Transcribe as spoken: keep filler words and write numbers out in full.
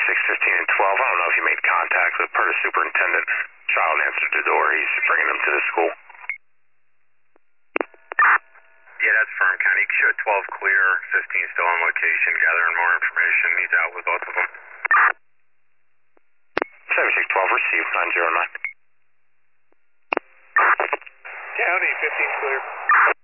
six, fifteen, and twelve. I don't know if you made contact with per superintendent. Child answered the door. He's bringing them to the school. Yeah, that's firm, County. You show twelve clear, fifteen still on location, gathering more information. He's out with both of them. seven six twelve, received, nine zero nine. County, fifteen clear.